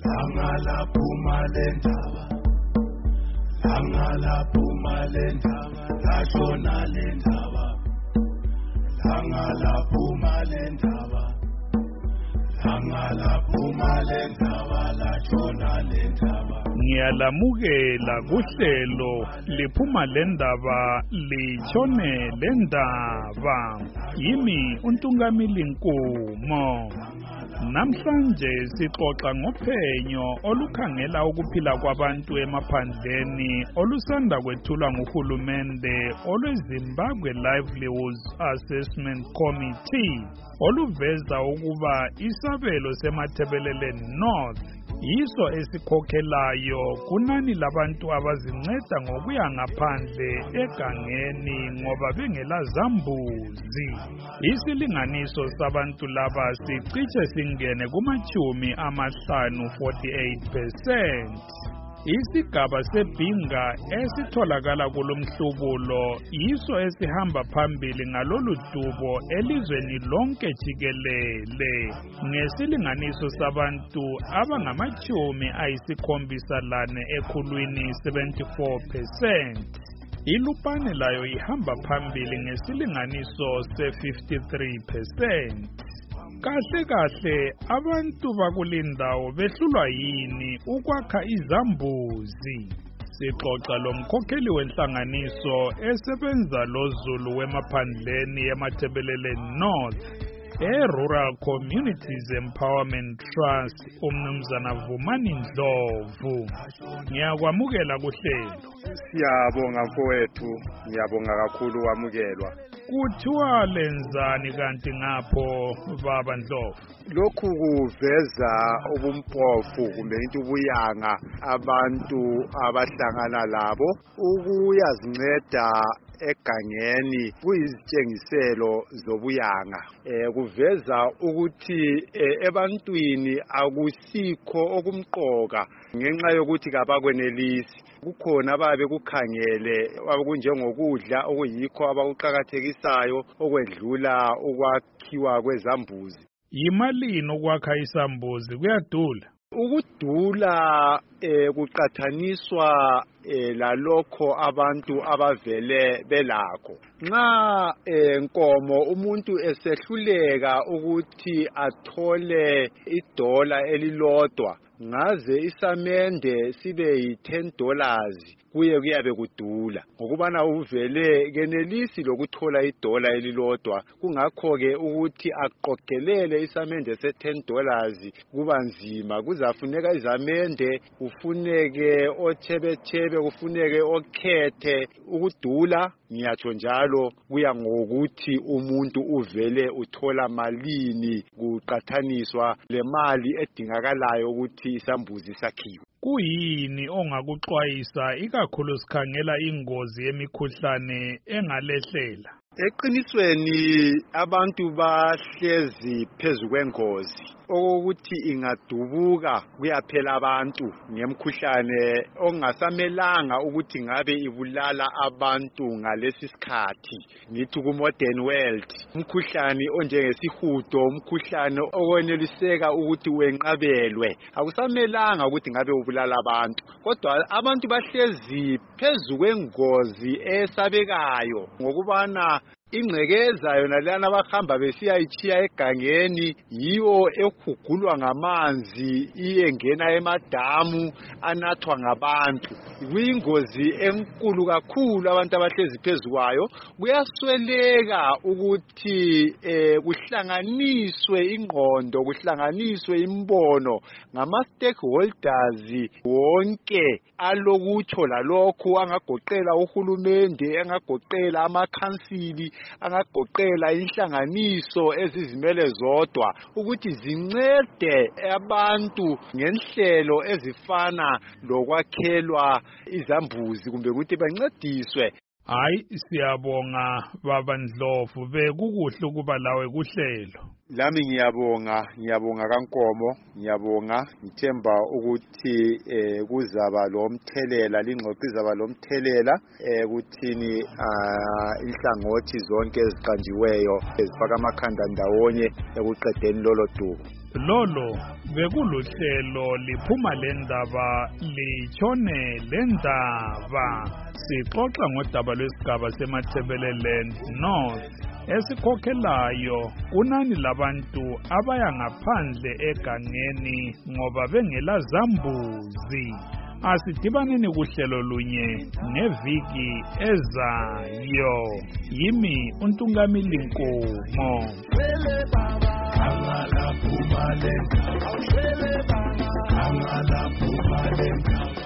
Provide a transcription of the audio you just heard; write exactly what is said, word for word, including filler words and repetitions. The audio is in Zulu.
Langalaphuma lendaba Langalaphuma lendaba lashona lendaba Langalaphuma lendaba Langalaphuma lendaba lashona lendaba Ngiyalamukela kuhlelo liphuma lendaba lichone lendaba yimi uNtungamili Nkumo. Namhlanje sixoxa ngophenyo olukhangela ukuphila kwabantu emaphandleni olusanda kwethulwa nguhulumende olweZimbabwe Livelihoods Assessment Committee oluveza ukuba isabelo seMatabeleland North yiso esikhokhelayo kunani labantu abazinceda ngokuya ngaphandle egangeni ngoba bengela zambuzi. Isilinganiso sabantu laba sicishe singene kumachumi amahlanu forty-eight percent. Isigaba sebhinga esitholakala kulomhlubulo yiso esihamba phambili ngalolu dubo elizweni lonke jikelele ngesilinganiso sabantu abangamachumi ayisikhombisa lane ekhulwini seventy-four percent. Ilupane layo ihamba phambili ngesilinganiso se fifty-three percent. Kahle kahle abantu bakulindawo behlulwa yini ukwakha izambuzi. Sixoxa lomkhokheli wenhlanganiso esebenza loZulu wemaphandleni eMatabeleland North eRural Communities Empowerment Trust uMnumzana Vumani Ndlovu. Ngiyakwamukela kuhlelo. Siyabonga mfowethu, ngiyabonga kakhulu kwamukelwa. Kuthiwa lenzani kanti ngapho baba Ndlovu? Lokhu kuveza ubumpofu kumbe into ubuyanga abantu abahlangana labo ukuyazinceda egangeni kuyizitshengiselo zobuyanga. Eh kuveza ukuthi ebantwini akusikho okumqoka ngenxa yokuthi kabakwenelisi. Kukhona ababe kukhangele okunjengokudla okuyikho abakuqhakathekisayo okwedlula ukwakhiwa kwezambuzi. Yimalini ukwakha isambuzi kuyadula? Ukudula eh kuqathaniswa eh lalokho abantu abavele belakho. Nxa enkomo umuntu esehluleka ukuthi athole idola elilodwa ngaze isamende sibe yi ten dollars kuye kuyabe kudula ngokubana uvele kenelisi lokuthola idola elilodwa. Kungakho ke ukuthi aqogelele isamende se ten dollars kuba nzima. Kuzafuneka izamende, kufuneke ochebechebe, kufuneke okhethe. Ukudula ngiyatsho njalo kuya ngokuthi umuntu uvele uthola malini kuqathaniswa le mali edingakalayo ukuthi isambuzi sakhiwe. Kuyini ongakuxwayisa ikakhulu sikhangela ingozi yemikhuhlane engalehlela? Eqinisweni abantu bahlezi phezu kwengozi okokuthi ingadubuka kuyaphela abantu ngemkhuhlane ongasamelanga ukuthi ngabe ibulala abantu ngalesi sikhathi. Ngithi ku modern world umkhuhlane onjengesihudo, umkhuhlane okweneliseka ukuthi wenqabelwe, akusamelanga ukuthi ngabe ubulala abantu. Kodwa abantu bahlezi phezu kwengozi esabekayo ngokubana ingcekeza yona lana abahamba besiya ichiya egangeni yiwo ekhugulwa ngamanzi iyengena emadamu anathwa ngabantu. Kuyingozi enkulu kakhulu abantu abahlezi phezu kwayo. Kuyasweleka ukuthi eh kuhlanganiswe ingqondo, kuhlanganiswe imbono ngama stakeholders wonke alokutsho lalokho, angagoqela uhulumende, angagoqela amakhansili, angagoqela inhlanganiso ezizimele zodwa ukuthi zincede abantu ngenhlelo ezifana lokwakhelwa izambuzi kumbe ukuthi bancediswe. Hayi siyabonga baba Ndlovu, bekukuhle ukuba lawe kuhlelo. Lami ngiyabonga, ngiyabonga kaNkomo, ngiyabonga. Ngithemba ukuthi eh kuzaba lo mthelela, lingxoxo izaba lo mthelela eh kuthini inhlangothi zonke eziqanjiweyo ezifaka amakhanda ndawonye ekuqedeni lolo dubo. lolo bekuluhlelo liphuma lendaba litshone lendaba sixoxa ngodaba lwesigaba seMathebeleland North esikhokhelayo kunani labantu abaya ngaphandle egangeni ngoba bengela zambuzi. Asidibaneni kuhlelo lunye ngeviki ezayo. Yimi uNtungamili Nkomo. Angala phuma lendaba, angala phuma lendaba.